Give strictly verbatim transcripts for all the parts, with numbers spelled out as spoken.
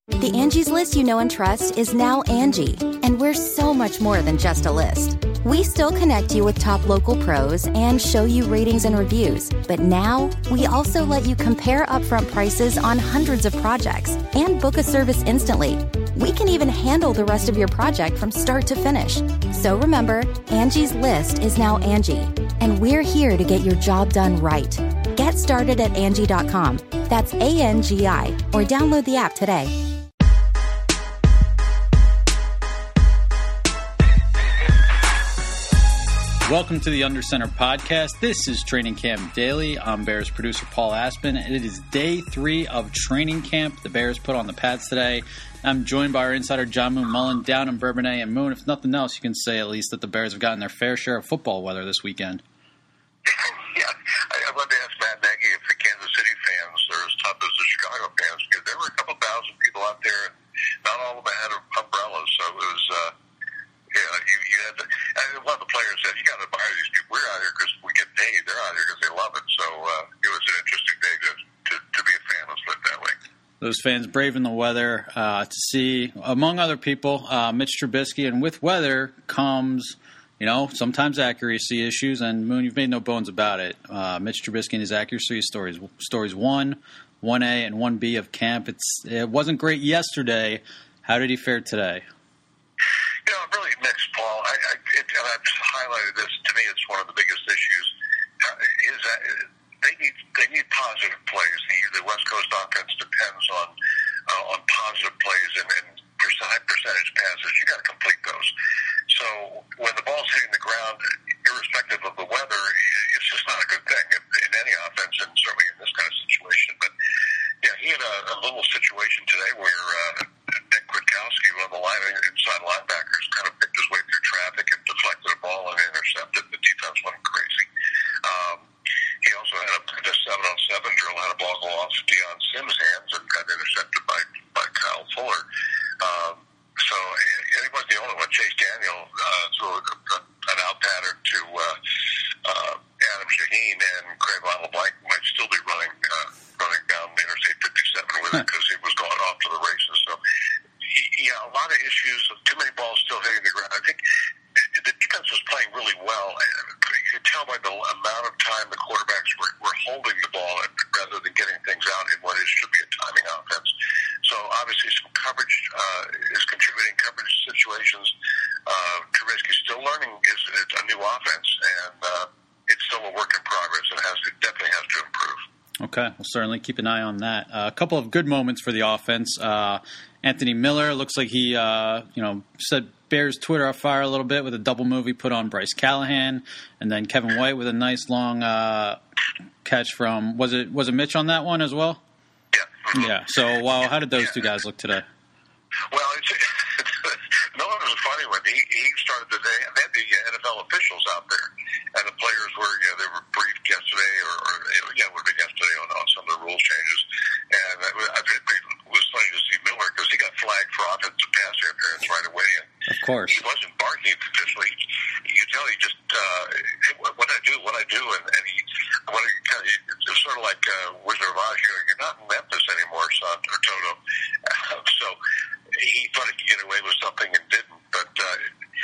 The Angie's List you know and trust is now Angie, and we're so much more than just a list. We still connect you with top local pros and show you ratings and reviews, but now we also let you compare upfront prices on hundreds of projects and book a service instantly. We can even handle the rest of your project from start to finish. So remember, Angie's List is now Angie, and we're here to get your job done right. Get started at Angie dot com. That's A N G I, or download the app today. Welcome to the Under Center podcast. This is Training Camp Daily. I'm Bears producer Paul Aspen, and it is day three of training camp. The Bears put on the pads today. I'm joined by our insider, John Moon Mullen, down in Bourbonnais. And Moon, if nothing else, you can say at least that the Bears have gotten their fair share of football weather this weekend. Yeah, I wanted to ask Matt Nagy if the Kansas City fans are as tough as the Chicago fans, because there were a couple thousand people out there, and not all of them had umbrellas, so it was... Uh, Yeah, you, you had to, and one of the players said, you got to buy these people. We're out here because we get paid. They're out here because they love it. So uh, it was an interesting day to, to, to be a fan. Let's put it that way. Those fans braving the weather uh, to see, among other people, uh, Mitch Trubisky. And with weather comes, you know, sometimes accuracy issues. And, Moon, you've made no bones about it. Uh, Mitch Trubisky and his accuracy stories. Stories one, one A, and one B of camp. It's It wasn't great yesterday. How did he fare today? You know, really mixed, Paul. I, I, it, and I've highlighted this. To me, it's one of the biggest issues. Uh, is that they need they need positive plays. The, the West Coast offense depends on uh, on positive plays and, and high percentage passes. You got to complete those. So when the ball's hitting the ground, irrespective of the weather, it's just not a good thing in, in any offense, and certainly in this kind of situation. But yeah, he had a, a little situation today where uh, Nick Kwiatkowski, one of the line inside linebackers, kind of picked his way through traffic and deflected a ball and intercepted. The defense went crazy. Um, he also had a, a seven-on-seven drill, had a ball go off Deion Sims' hands and got intercepted by, by Kyle Fuller. Um, so and he wasn't the only one. Chase Daniel uh, threw a, a, an out pattern to uh, uh, Adam Shaheen, and Craven LeBlanc might still be running uh, running down Interstate fifty-seven with it because he was going off to the races. So, he, yeah, a lot of issues. Too many balls still hitting the ground. I think the defense was playing really well. You could tell by the amount of time the quarterbacks were, were holding the ball rather than getting things out in what is, should be a timing offense. So obviously some coverage uh, is contributing, coverage situations. Uh, Trubisky's still learning. Is it's a new offense, and uh, it's still a work in progress, and has to, definitely has to improve. Okay, we'll certainly keep an eye on that. Uh, a couple of good moments for the offense. Uh, Anthony Miller looks like he, uh, you know, set Bears Twitter afire a little bit with a double move he put on Bryce Callahan, and then Kevin White with a nice long uh, catch from was it was it Mitch on that one as well? Yeah. Yeah. So, wow, how did those two guys look today? Well, it's, Miller was a funny one. He, he started the day, and they had the N F L officials out there, and the players were, you know, they were briefed yesterday, or, or you know, yeah, it would have been yesterday on, on some of the rules changes. And it was, it was funny to see Miller because he got flagged for offensive pass interference right away. And of course, he wasn't barking officially. You could tell he just, uh, hey, what I do, what I do, and, and he, what I kind of, it's sort of like uh, Wizard of Oz. You know, you're not in Memphis anymore, son, or Toto. Uh, so he thought he could get away with something and didn't. But uh,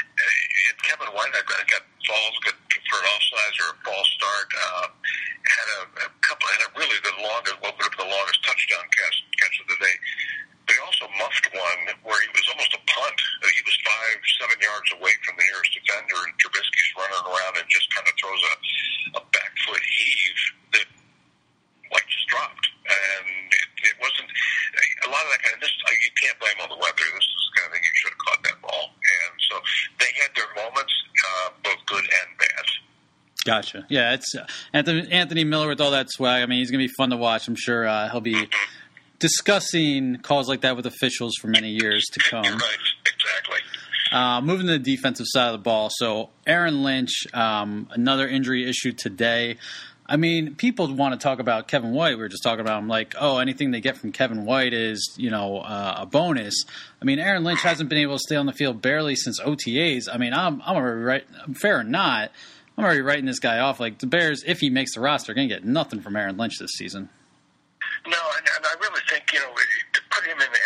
Kevin White, I got falls, got for an offsides or a false start. Uh, had a, a couple, had a really the longest, what would have been the longest touchdown catch, catch of the day. But he also muffed one where he was almost a punt. He was five, seven yards away from the nearest defender, and Trubisky's running around and just kind of throws a, a back foot heave that, like, just dropped. And it, it wasn't a lot of that kind of this. You can't blame on the weather. This is the kind of thing you should have caught that ball. And so they had their moments, uh, both good and bad. Gotcha. Yeah, it's uh, Anthony, Anthony Miller with all that swag. I mean, he's going to be fun to watch. I'm sure uh, he'll be discussing calls like that with officials for many years to come. Right, exactly. Uh, moving to the defensive side of the ball. So Aaron Lynch, um, another injury issue today. I mean, people want to talk about Kevin White. We were just talking about him like, oh, anything they get from Kevin White is, you know, uh, a bonus. I mean, Aaron Lynch hasn't been able to stay on the field barely since O T As. I mean, I'm, I'm already right, fair or not, I'm already writing this guy off. Like, the Bears, if he makes the roster, are going to get nothing from Aaron Lynch this season. No, and, and I really think, you know, to put him in any category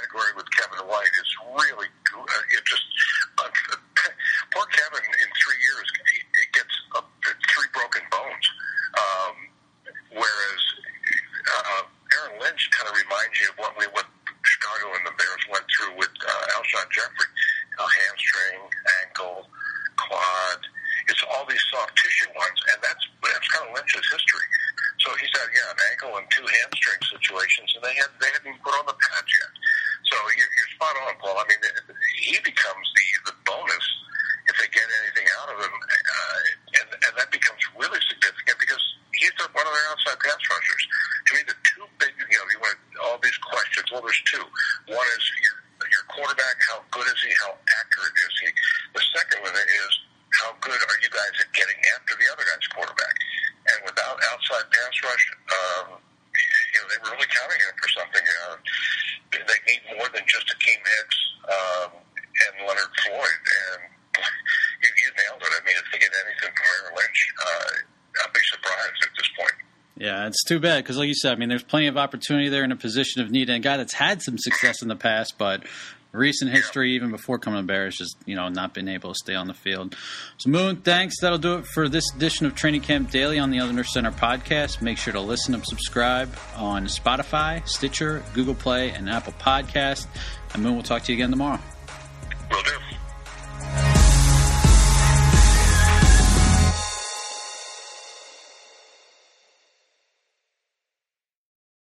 category with Kevin White is really uh, it just uh, poor Kevin in three years he gets uh, three broken bones, um, whereas uh, Aaron Lynch kind of reminds you of what we what Chicago and the Bears went through with uh, Alshon Jeffrey, uh, hamstring, ankle, quad. It's all these soft tissue ones, and that's that's kind of Lynch's history. So he's had yeah an ankle and two hamstring situations, and they had they hadn't put on the pads yet. So you're, you're spot on, Paul. I mean, he becomes the the bonus if they get anything out of him, uh, and and that becomes really significant because he's one of their outside pass rushers. To me, the two big you know you want all these questions. Well, there's two. One is your your quarterback. How good is he? How accurate is he? The second one is how good are you guys at getting after the other guy's quarterback? And without outside pass rush, um, you know, they were really counting him for something. Uh, they need more than just Akeem Hicks um, and Leonard Floyd. And you, you nailed it. I mean, if they get anything from Aaron Lynch, uh, I'd be surprised at this point. Yeah, it's too bad because, like you said, I mean, there's plenty of opportunity there in a position of need. And a guy that's had some success in the past, but recent history, even before coming to Bears, just, you know, not been able to stay on the field. So, Moon, thanks. That'll do it for this edition of Training Camp Daily on the Other Center podcast. Make sure to listen and subscribe on Spotify, Stitcher, Google Play, and Apple Podcasts. And Moon, we'll talk to you again tomorrow.